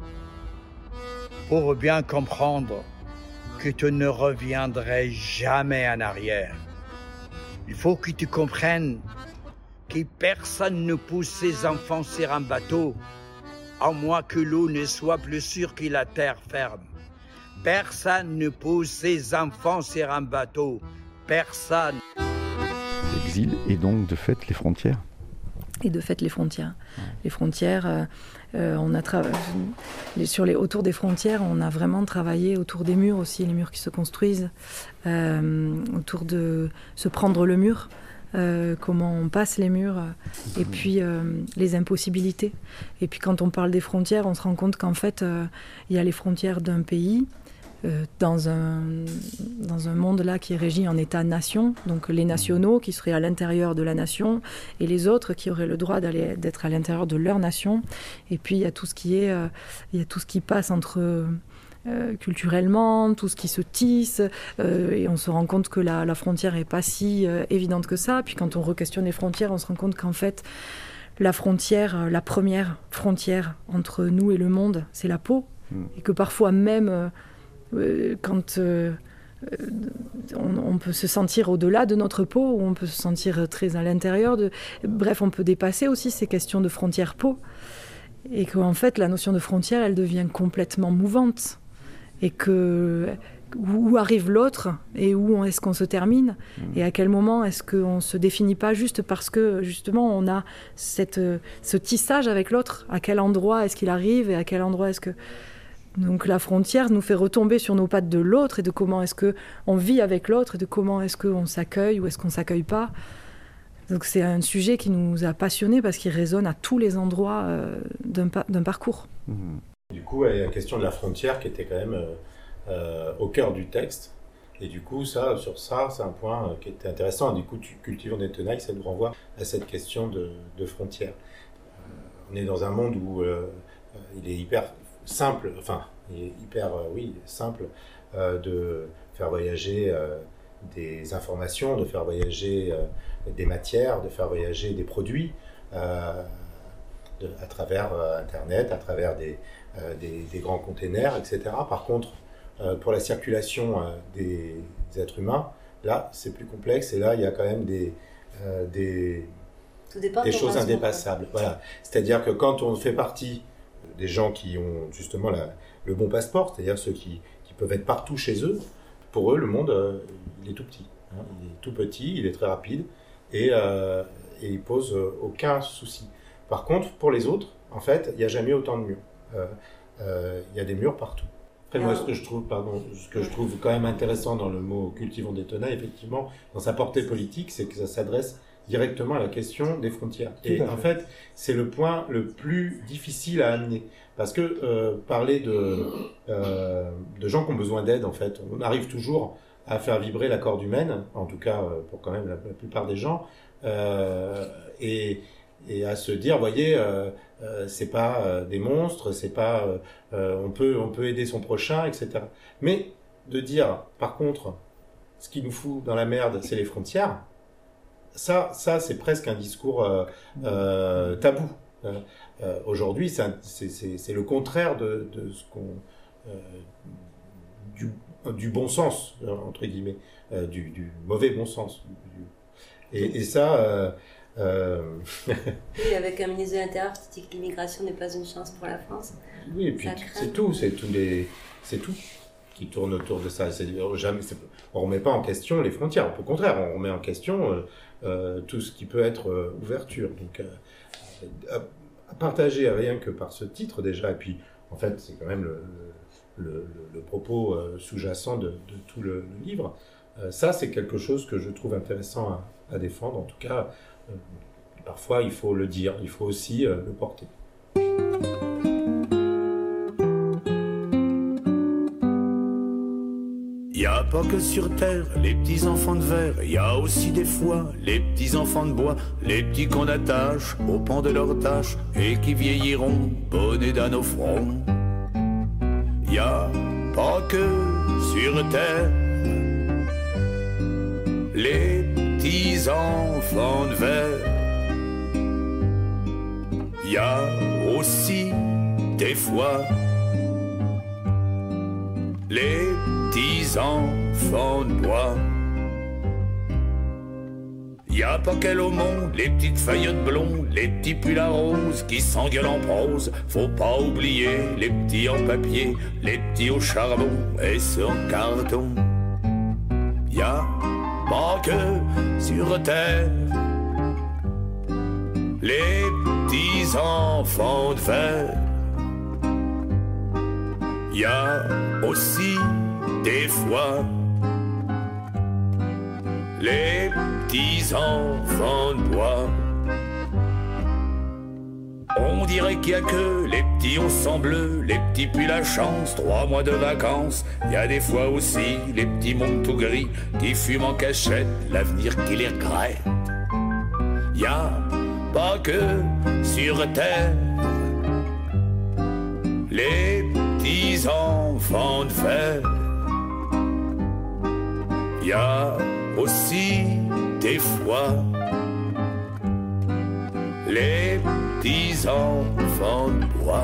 Pour bien comprendre que tu ne reviendrais jamais en arrière, il faut que tu comprennes que personne ne pousse ses enfants sur un bateau à moins que l'eau ne soit plus sûre que la terre ferme. Personne ne pousse ses enfants sur un bateau. Personne. L'exil et donc de fait les frontières. Et de fait les frontières. Ouais. Les frontières, euh, euh, on a tra- les, sur les, autour des frontières, on a vraiment travaillé autour des murs aussi, les murs qui se construisent, euh, autour de se prendre le mur. Euh, comment on passe les murs, et puis euh, les impossibilités. Et puis quand on parle des frontières, on se rend compte qu'en fait, euh, il y a les frontières d'un pays, euh, dans, un, dans un monde là qui est régi en État-nation, donc les nationaux qui seraient à l'intérieur de la nation, et les autres qui auraient le droit d'aller, d'être à l'intérieur de leur nation. Et puis il y a tout ce qui est, euh, il y a tout ce qui passe entre... Euh, culturellement, tout ce qui se tisse, euh, et on se rend compte que la, la frontière n'est pas si euh, évidente que ça. Puis quand on re-questionne les frontières, on se rend compte qu'en fait, la frontière, euh, la première frontière entre nous et le monde, c'est la peau. Mmh. Et que parfois même, euh, euh, quand euh, on, on peut se sentir au-delà de notre peau, ou on peut se sentir très à l'intérieur de... Bref, on peut dépasser aussi ces questions de frontière peau. Et qu'en fait, la notion de frontière, elle devient complètement mouvante. Et que où arrive l'autre et où est-ce qu'on se termine, mmh. et à quel moment est-ce qu'on ne se définit pas juste parce que justement on a cette, ce tissage avec l'autre, à quel endroit est-ce qu'il arrive et à quel endroit est-ce que... Donc la frontière nous fait retomber sur nos pattes de l'autre et de comment est-ce qu'on vit avec l'autre et de comment est-ce qu'on s'accueille ou est-ce qu'on ne s'accueille pas. Donc c'est un sujet qui nous a passionnés parce qu'il résonne à tous les endroits euh, d'un, pa- d'un parcours. Mmh. Du coup, il y a la question de la frontière qui était quand même euh, euh, au cœur du texte. Et du coup, ça, sur ça, c'est un point euh, qui était intéressant. Du coup, tu cultives des tenailles, ça nous renvoie à cette question de, de frontière. Euh, on est dans un monde où euh, il est hyper simple, enfin, il est hyper, euh, oui, simple euh, de faire voyager euh, des informations, de faire voyager euh, des matières, de faire voyager des produits euh, de, à travers euh, Internet, à travers des Euh, des, des grands containers, et cetera. Par contre, euh, pour la circulation euh, des, des êtres humains, là, c'est plus complexe, et là, il y a quand même des, euh, des, des choses indépassables. Voilà. C'est-à-dire que quand on fait partie des gens qui ont justement la, le bon passeport, c'est-à-dire ceux qui, qui peuvent être partout chez eux, pour eux, le monde, euh, il est tout petit. Hein. Il est tout petit, il est très rapide, et, euh, et il pose aucun souci. Par contre, pour les autres, en fait, il n'y a jamais autant de murs. Il euh, euh, y a des murs partout. Après, moi, ce que je trouve, pardon, ce que je trouve quand même intéressant dans le mot « cultivons des tenailles », effectivement, dans sa portée politique, c'est que ça s'adresse directement à la question des frontières. Et en fait, c'est le point le plus difficile à amener. Parce que euh, parler de, euh, de gens qui ont besoin d'aide, en fait, on arrive toujours à faire vibrer la corde humaine, en tout cas pour quand même la, la plupart des gens, euh, et, et à se dire, voyez, euh, euh, c'est pas euh, des monstres, c'est pas, euh, on peut, on peut aider son prochain, et cetera. Mais de dire, par contre, ce qui nous fout dans la merde, c'est les frontières. Ça, ça, c'est presque un discours euh, euh, tabou. Euh, euh, aujourd'hui, c'est, c'est, c'est, c'est le contraire de, de ce qu'on euh, du, du bon sens entre guillemets, euh, du, du mauvais bon sens. Du, et, et ça. Euh, euh... oui, avec un ministre de l'Intérieur qui dit que l'immigration n'est pas une chance pour la France. Oui, et puis c'est tout, c'est tous les, c'est tout qui tourne autour de ça. C'est, jamais, c'est, on remet pas en question les frontières. Au contraire, on remet en question euh, euh, tout ce qui peut être euh, ouverture. Donc, euh, à, à partager rien que par ce titre déjà. Et puis, en fait, c'est quand même le, le, le, le propos euh, sous-jacent de, de tout le, le livre. Euh, ça, c'est quelque chose que je trouve intéressant à, à défendre. En tout cas, euh, parfois, il faut le dire. Il faut aussi euh, le porter. Y a pas que sur terre les petits enfants de verre, y a aussi des fois les petits enfants de bois, les petits qu'on attache au pan de leurs tâches et qui vieilliront bonnets dans nos fronts. Y a pas que sur terre les petits enfants de verre, y a aussi des fois les petits enfants de bois. Y a pas qu'elle au monde, les petites faillottes blondes, les petits pulls à rose qui s'engueulent en prose. Faut pas oublier les petits en papier, les petits au charbon et ceux en carton. Y a pas que sur terre les petits enfants de verre. Y a aussi des fois les petits enfants de bois. On dirait qu'il y a que les petits au sang bleu, les petits puis la chance, trois mois de vacances. Il y a des fois aussi les petits mondes tout gris qui fument en cachette, l'avenir qui les regrette. Y a pas que sur terre les petits enfants de fer. Y a aussi des fois les petits enfants de bois.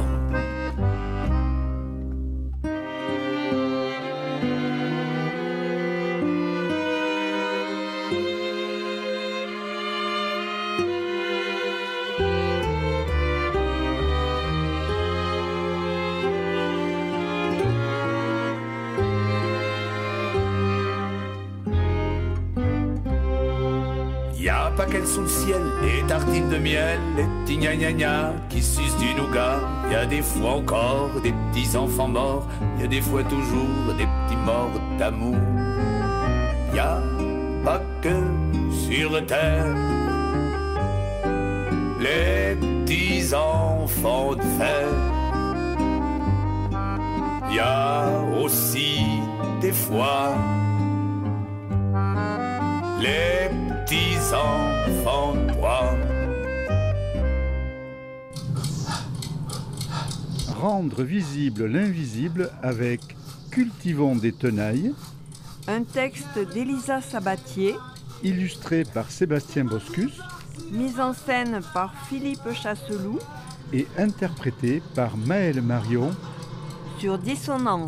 Pas qu'elles sous le ciel, les tartines de miel, les petits gna gna gna qui sucent du nougat. Y a des fois encore des petits enfants morts, y a des fois toujours des petits morts d'amour. Y a pas que sur terre les petits enfants de fer. Y a aussi des fois les petits enfants de bois. Rendre visible l'invisible avec Cultivons des tenailles. Un texte d'Elisa Sabatier. Illustré par Sébastien Boscus. Mise en scène par Philippe Chasseloup. Et interprété par Maëlle Marion. Sur Dissonance.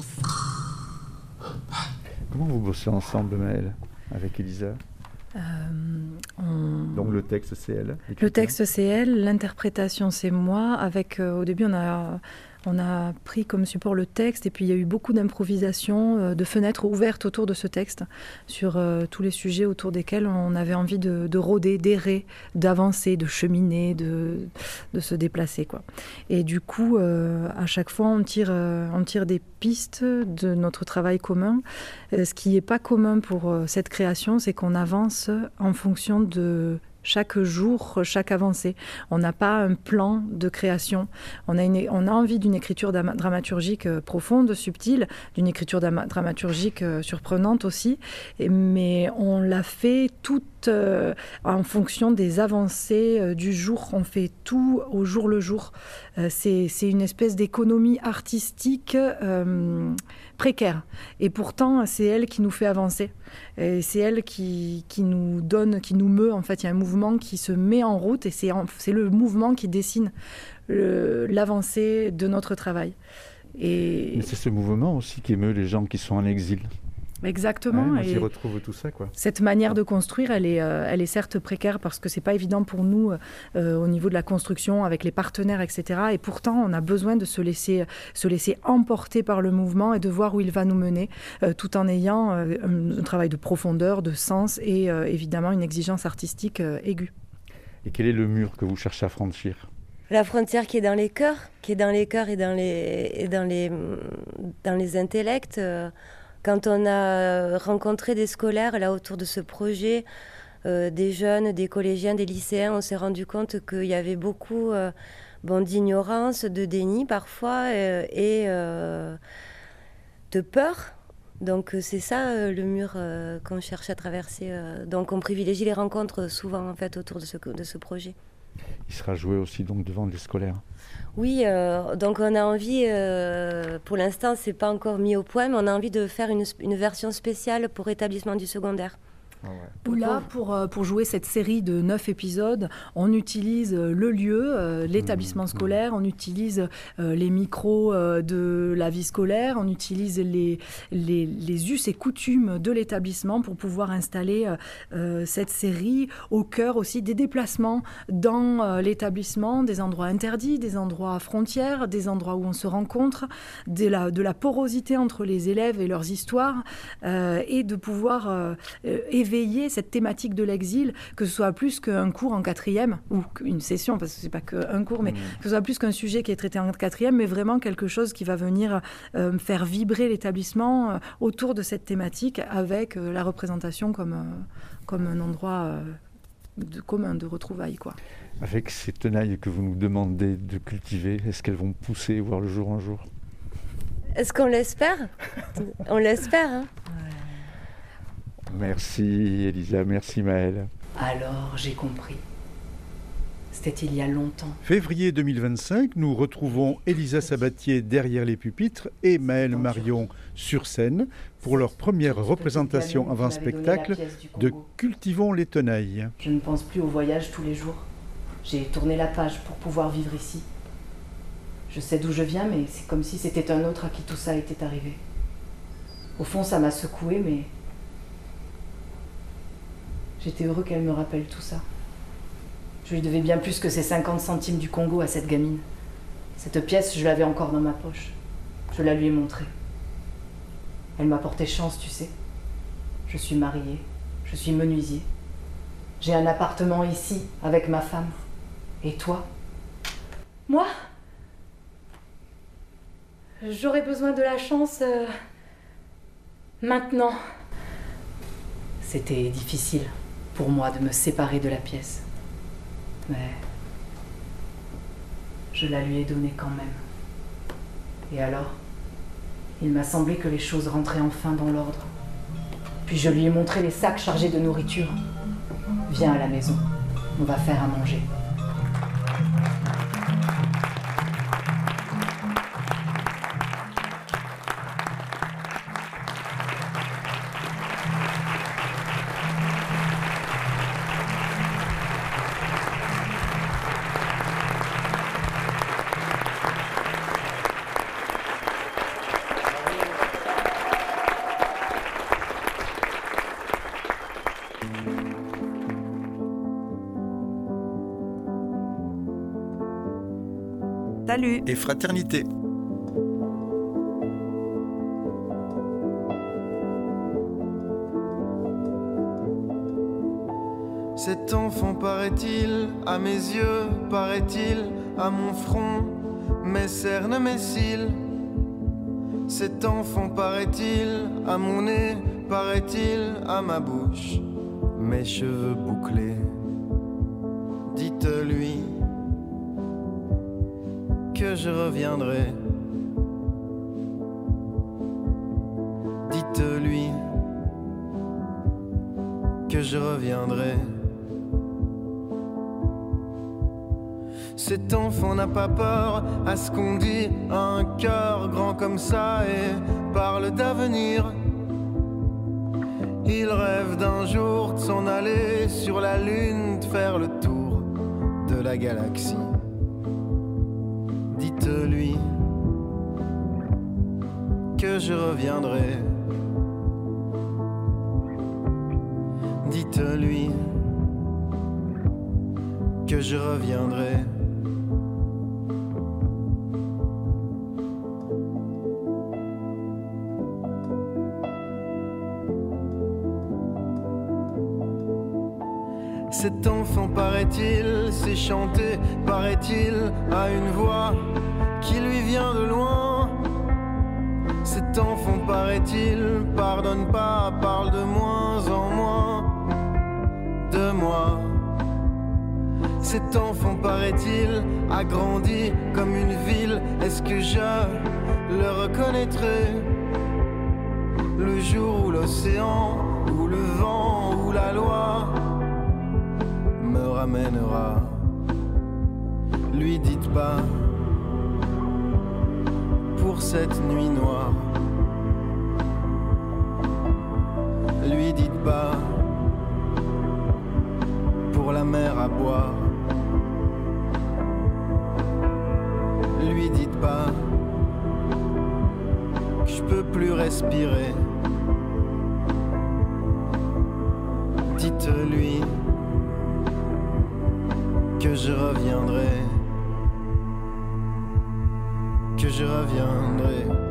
Comment vous bossez ensemble, Maëlle, avec Elisa ? Euh, on... Donc le texte c'est elle. Le texte c'est elle, l'interprétation c'est moi. Avec euh, au début on a on a pris comme support le texte et puis il y a eu beaucoup d'improvisation, euh, de fenêtres ouvertes autour de ce texte sur euh, tous les sujets autour desquels on avait envie de, de rôder, d'errer, d'avancer, de cheminer, de, de se déplacer quoi. Et du coup euh, à chaque fois on tire euh, on tire des pistes de notre travail commun. Euh, ce qui n'est pas commun pour euh, cette création, c'est qu'on avance en fonction de chaque jour, chaque avancée. On n'a pas un plan de création. On a, une, on a envie d'une écriture dramaturgique profonde, subtile, d'une écriture dramaturgique surprenante aussi, mais on l'a fait toute euh, en fonction des avancées euh, du jour. On fait tout au jour le jour. Euh, c'est, c'est une espèce d'économie artistique euh, précaire. Et pourtant, c'est elle qui nous fait avancer. Et c'est elle qui, qui nous donne, qui nous meut. En fait, il y a un mouvement mouvement qui se met en route et c'est, en, c'est le mouvement qui dessine le, l'avancée de notre travail. Et... Mais c'est ce mouvement aussi qui émeut les gens qui sont en exil. Exactement. Ouais, on et s'y retrouve tout ça, quoi. Cette manière de construire, elle est, euh, elle est certes précaire parce que c'est pas évident pour nous euh, au niveau de la construction avec les partenaires, et cetera. Et pourtant, on a besoin de se laisser, se laisser emporter par le mouvement et de voir où il va nous mener, euh, tout en ayant euh, un, un travail de profondeur, de sens et euh, évidemment une exigence artistique euh, aiguë. Et quel est le mur que vous cherchez à franchir ? La frontière qui est dans les cœurs, qui est dans les cœurs et dans les, et dans les, dans les intellects. Euh, Quand on a rencontré des scolaires là autour de ce projet, euh, des jeunes, des collégiens, des lycéens, on s'est rendu compte qu'il y avait beaucoup euh, bon, d'ignorance, de déni parfois euh, et euh, de peur. Donc c'est ça euh, le mur euh, qu'on cherche à traverser. Euh. Donc on privilégie les rencontres souvent en fait autour de ce, de ce projet. Il sera joué aussi donc devant des scolaires. Oui, euh, donc on a envie, euh, pour l'instant c'est pas encore mis au point, mais on a envie de faire une, une version spéciale pour établissement du secondaire. Ah ouais. Où là, pour, pour jouer cette série de neuf épisodes, on utilise le lieu, euh, l'établissement mmh, scolaire, on utilise euh, les micros euh, de la vie scolaire, on utilise les, les, les us et coutumes de l'établissement pour pouvoir installer euh, cette série au cœur aussi des déplacements dans euh, l'établissement, des endroits interdits, des endroits frontières, des endroits où on se rencontre, de la, de la porosité entre les élèves et leurs histoires, euh, et de pouvoir euh, éveiller cette thématique de l'exil, que ce soit plus qu'un cours en quatrième, ou une session, parce que c'est pas qu'un cours, mais mmh. que ce soit plus qu'un sujet qui est traité en quatrième, mais vraiment quelque chose qui va venir euh, faire vibrer l'établissement euh, autour de cette thématique, avec euh, la représentation comme, euh, comme un endroit euh, de, commun de retrouvailles, quoi. Avec ces tenailles que vous nous demandez de cultiver, est-ce qu'elles vont pousser, voir le jour un jour ? Est-ce qu'on l'espère ? On l'espère, hein. Merci Elisa, merci Maëlle. Alors j'ai compris. C'était il y a longtemps. Février deux mille vingt-cinq, nous retrouvons Elisa Sabatier derrière les pupitres et Maëlle Marion sur scène pour leur première représentation avant spectacle de Cultivons les tenailles. Je ne pense plus au voyage tous les jours. J'ai tourné la page pour pouvoir vivre ici. Je sais d'où je viens, mais c'est comme si c'était un autre à qui tout ça était arrivé. Au fond, ça m'a secoué, mais... j'étais heureux qu'elle me rappelle tout ça. Je lui devais bien plus que ces cinquante centimes du Congo à cette gamine. Cette pièce, je l'avais encore dans ma poche. Je la lui ai montrée. Elle m'a porté chance, tu sais. Je suis mariée, je suis menuisier. J'ai un appartement ici, avec ma femme. Et toi ? Moi ? J'aurais besoin de la chance... Euh... maintenant. C'était difficile pour moi de me séparer de la pièce. Mais je la lui ai donnée quand même. Et alors, il m'a semblé que les choses rentraient enfin dans l'ordre. Puis je lui ai montré les sacs chargés de nourriture. Viens à la maison, on va faire à manger. Salut et fraternité. Cet enfant paraît-il, à mes yeux, paraît-il, à mon front, mes cernes, mes cils. Cet enfant paraît-il, à mon nez, paraît-il, à ma bouche, mes cheveux bouclés. Dites-lui que je reviendrai. Dites-lui que je reviendrai. Cet enfant n'a pas peur à ce qu'on dit, un cœur grand comme ça et parle d'avenir. Il rêve d'un jour de s'en aller sur la lune, de faire le tour de la galaxie. Dites-lui que je reviendrai. Dites-lui que je reviendrai. Cet enfant, paraît-il, sait chanter, paraît-il, a une voix qui lui vient de loin. Cet enfant, paraît-il, pardonne pas, parle de moins en moins de moi. Cet enfant, paraît-il, a grandi comme une ville. Est-ce que je le reconnaîtrai le jour où l'océan, où le vent, où la loi me ramènera? Lui dites pas pour cette nuit noire. Lui dites pas pour la mer à boire. Lui dites pas que je peux plus respirer. Dites-lui que je reviendrai, que je reviendrai.